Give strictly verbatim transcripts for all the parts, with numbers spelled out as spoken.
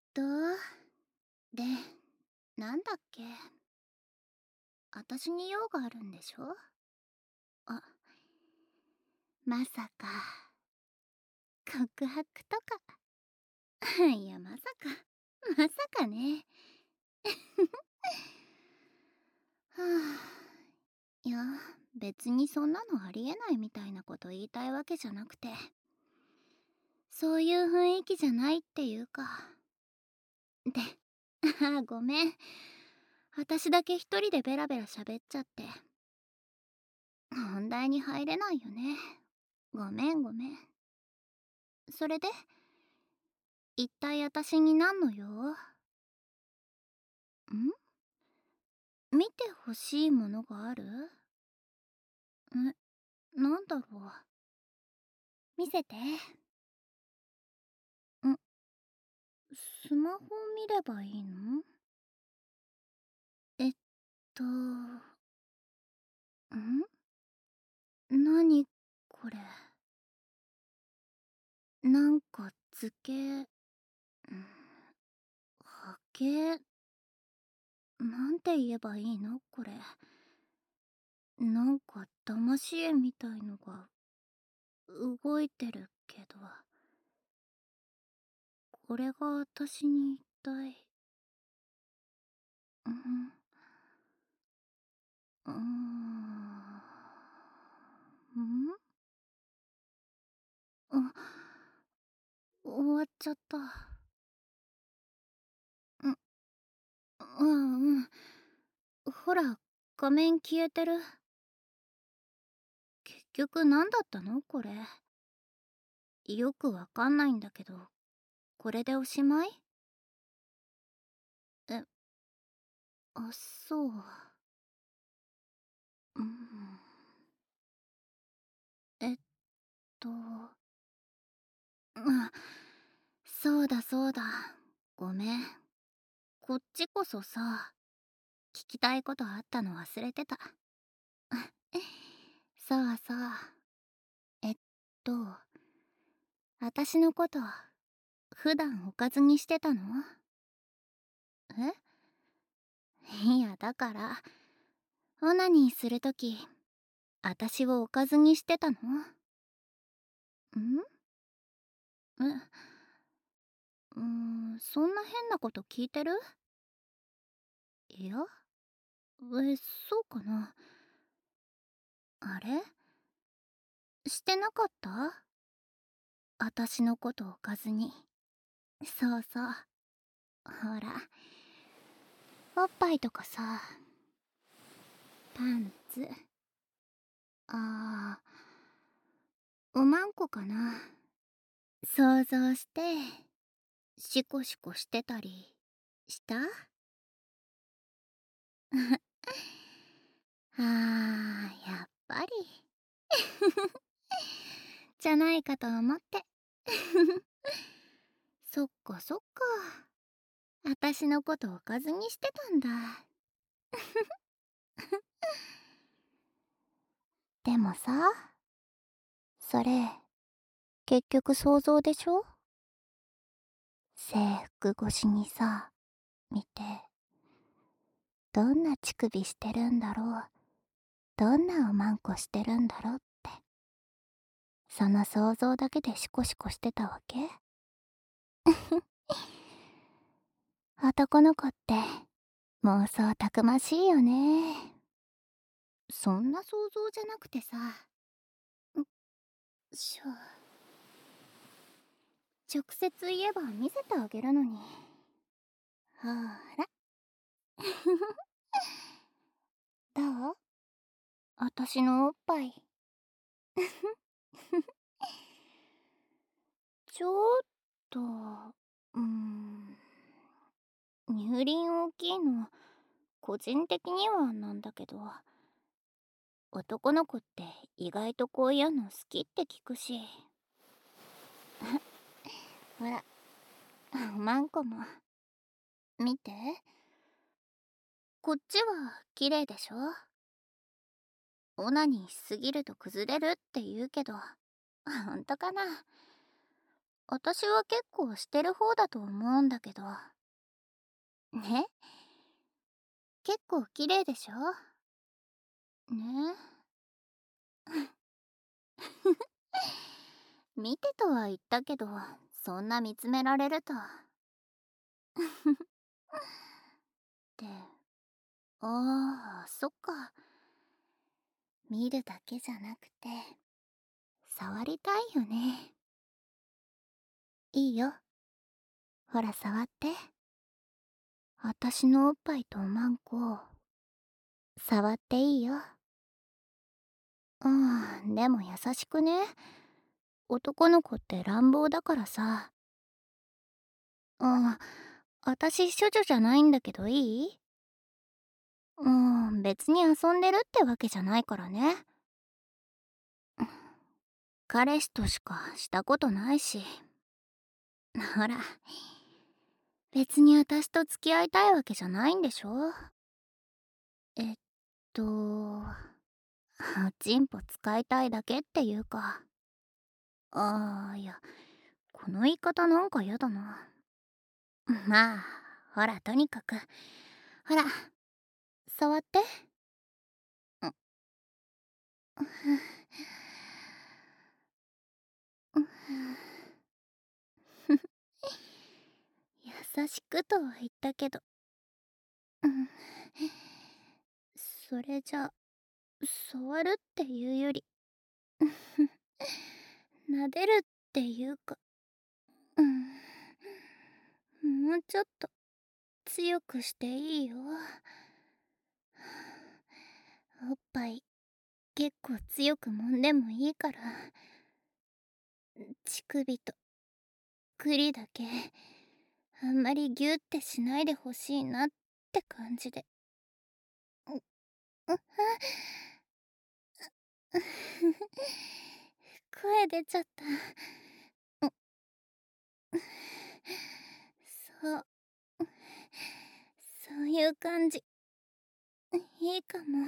と、で、なんだっけ。私に用があるんでしょ？あ、まさか、告白とか。いや、まさか、まさかね。はあ、いや、別にそんなのありえないみたいなこと言いたいわけじゃなくて、そういう雰囲気じゃないっていうか。で、ああ、ごめん。私だけ一人でベラベラ喋っちゃって。本題に入れないよね。ごめんごめん。それで、一体私に何の用？ん？見てほしいものがある？え、なんだろう。見せて。ん、スマホ見ればいいの？えっと、ん？なにこれ。なんか図形、ん、波形、なんて言えばいいのこれ。なんか騙し絵みたいのが動いてるけど、これが私に一体。うん、うーん、ん、あ、終わっちゃった。ん、うんうん。ほら、画面消えてる。結局何だったのこれ。よくわかんないんだけど、これでおしまい？え、あ、そう。うん。えっと、あ、そうだそうだ。ごめん。こっちこそさ、聞きたいことあったの忘れてた。そうそう。えっと、私のこと、普段おかずにしてたの？え？いや、だから、オナニーするとき、私をおかずにしてたの？ん？え、うーん、そんな変なこと聞いてる？いや、え、そうかな。あれ？してなかった？私のことおかずに。そうそう。ほら、おっぱいとかさ、パンツ、あー、おまんこかな。想像して、シコシコしてたりした？あー、やっぱり。じゃないかと思って。そっかそっか。私のことおかずにしてたんだ。でもさ、それ、結局想像でしょ？制服越しにさ、見て、どんな乳首してるんだろう、どんなおまんこしてるんだろうって、その想像だけでシコシコしてたわけ。男の子って妄想たくましいよね。そんな想像じゃなくてさ、ん、しょ、直接言えば見せてあげるのに。ほーら。どう？私のおっぱい。ちょっと、うーん、乳輪大きいの、個人的にはなんだけど、男の子って意外とこういうの好きって聞くし。ほら、おまんこも。見て。こっちは綺麗でしょ？オナニーしすぎると崩れるって言うけど、ほんとかな？ 私は結構してる方だと思うんだけど。ね、結構綺麗でしょね。見てとは言ったけど、そんな見つめられると。ってああ、そっか。見るだけじゃなくて触りたいよね。いいよ、ほら触って。私のおっぱいとマンコ触っていいよ。うん、でも優しくね。男の子って乱暴だからさ。うん、私処女じゃないんだけどいい？うん、別に遊んでるってわけじゃないからね。彼氏としかしたことないし。ほら、別に私と付き合いたいわけじゃないんでしょ？えっと、おちんぽ使いたいだけっていうか。あー、いや、この言い方なんかやだな。まあ、ほら、とにかく。ほら、触って。うう優しくとは言ったけど、うん、それじゃ、触るっていうより、撫でるっていうか、うん、もうちょっと強くしていいよ。おっぱい結構強く揉んでもいいから、乳首と栗だけあんまりギュってしないでほしいなって感じで。うう声出ちゃった。うそうそういう感じいいかも。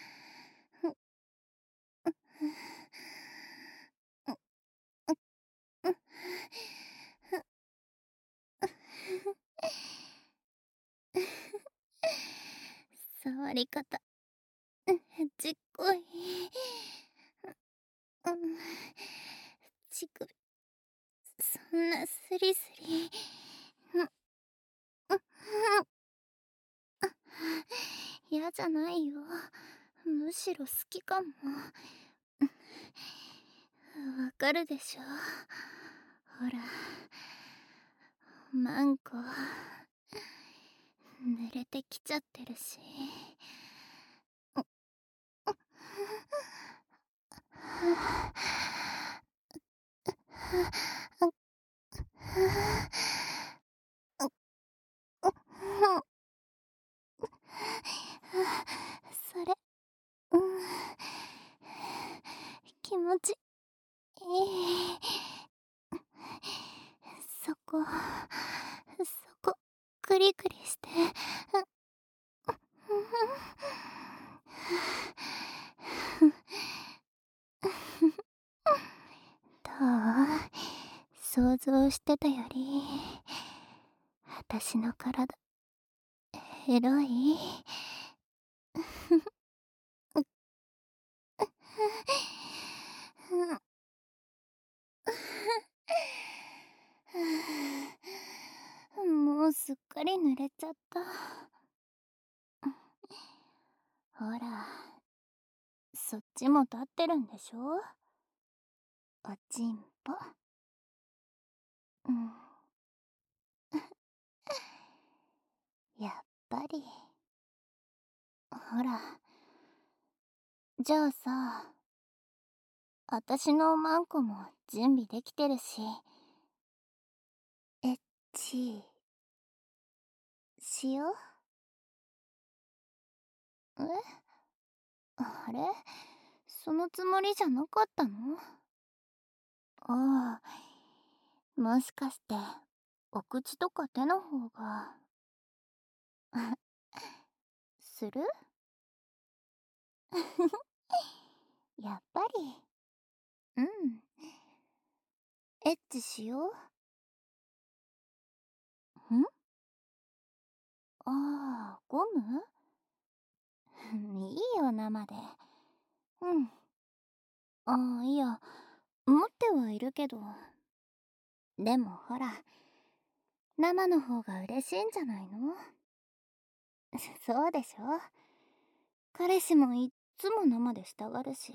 触り方ちっこい。うん乳首そんなスリスリ。嫌じゃないよ、むしろ好きかも。わかるでしょ？ほら、マンコ濡れてきちゃってるし。それ、うん、気持ちいい。そこそこクリクリして。どう？想像してたより私の体エロい？もうすっかり濡れちゃった。ほら、そっちも立ってるんでしょ？おちんぽ。うん、やっぱり。ほら、じゃあさ、あたしのマンコも準備できてるし、エッチしよう？え？あれ？そのつもりじゃなかったの？ああ、もしかしてお口とか手の方がする？やっぱり。うん、エッチしよう？ ああ、ゴムいいよ、生で。うん。ああ、いや、持ってはいるけど。でもほら、生の方が嬉しいんじゃないの？そうでしょ？彼氏もいっつも生でしたがるし。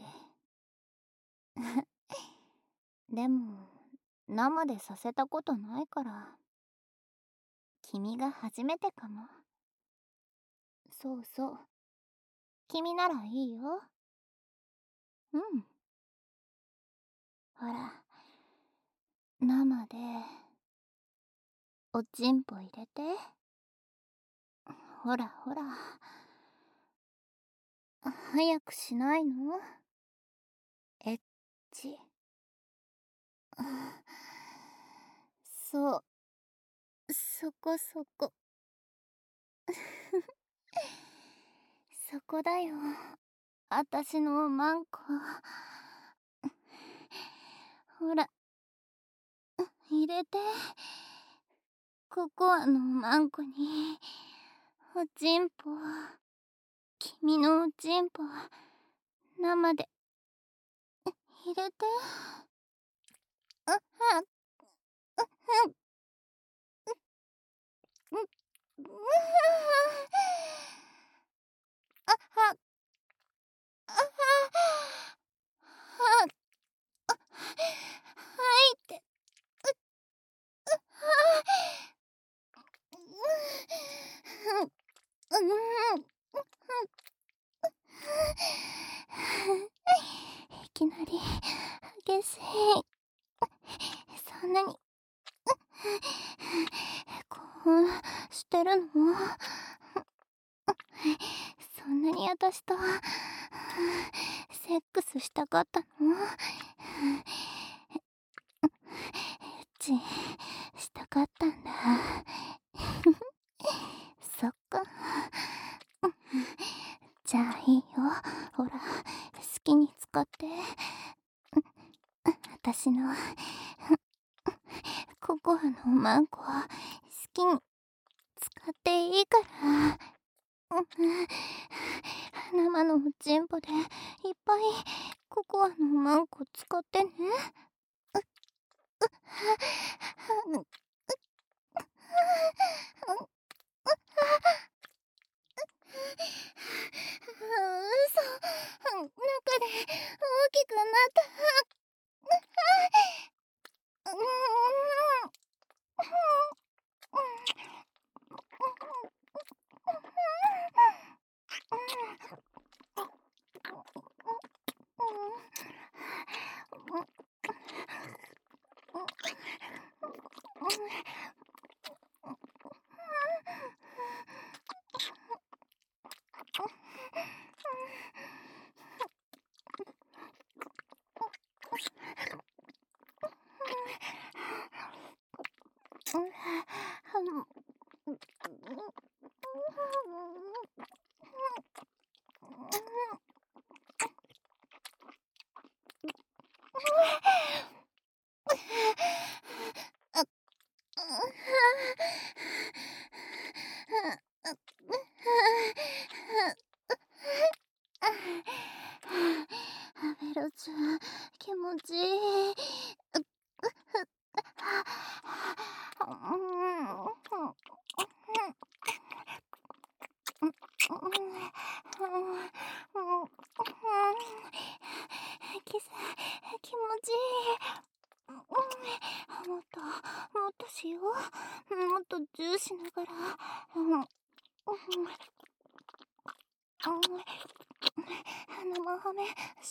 でも、生でさせたことないから、君が初めてかも。そうそう。君ならいいよ。うん。ほら、生で、おちんぽ入れて。ほらほら。早くしないの？エッチ。そう、そこそこ。そこだよ。あたしのマンコ。ほら、入れて。ココアのマンコに、おちんぽ。君のおちんぽ、生で、入れて。うっはっ、うっはっ、うっ、うっはっ、あっはっ、あっはっ、はっ、あっ、はいって、うっ、うっはっ、うっ、うん、うん、いきなり激しい。そんなに興奮してるの？そんなに私とセックスしたかったの？エッチしたかったんだ。そっか。じゃあいいよ。ほら、好きに使って。私のココアのマンコ好きに使っていいから。生のおちんぽでいっぱいココアのマンコ使ってね。嘘、中で大きくなった。ベロちゃん、気持ちいい。キス、気持ちいい。もっと、もっとしよう。もっとジューしながら。生ハメして。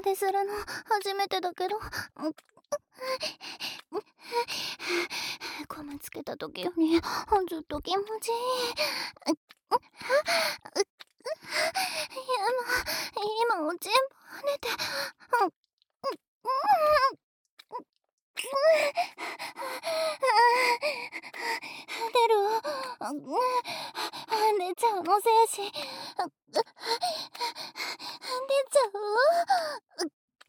でするの初めてだけど、ゴムつけた時よりずっと気持ちいい。今今を全部跳ねて、出る出ちゃうの精子出ちゃう。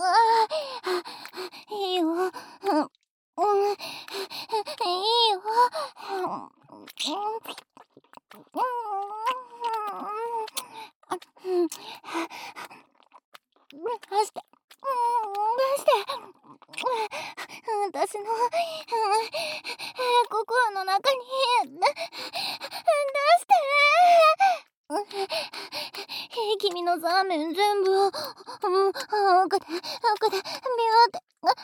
いいよ、うん、いいよ。出して、出して、私のココアの中に出して。君のザーメン全部、うん、奥で奥でビューって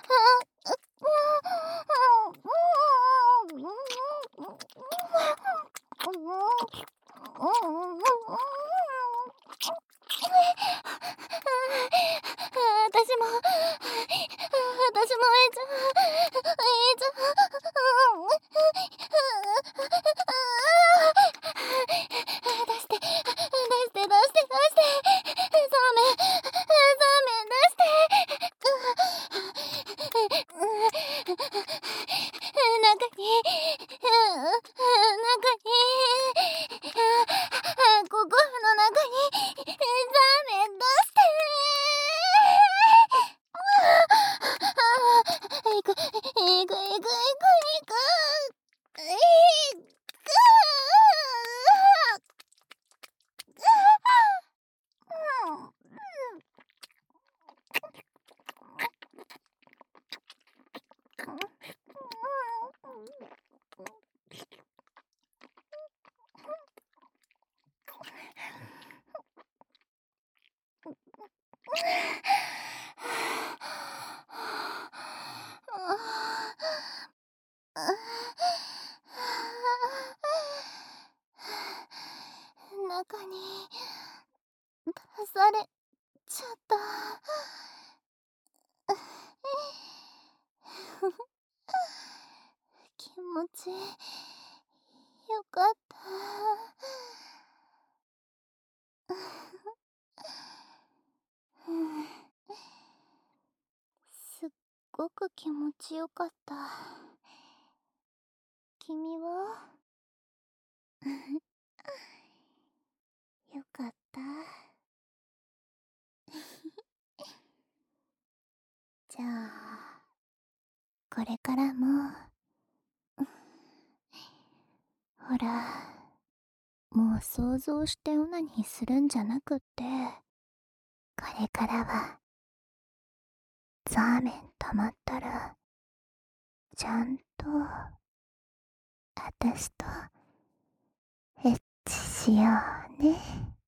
私も私もいついつ出して出して出して出してザーメンザーメン出して中に中にココアの中にザーメン出していくいくいくいくいくいく中に出されちゃった。気持ちよかった。すっごく気持ちよかった。君はよかった。じゃあこれからもほら、もう想像してオナニーするんじゃなくって、これからはザーメン溜まったらちゃんとあたしとエッチしようね。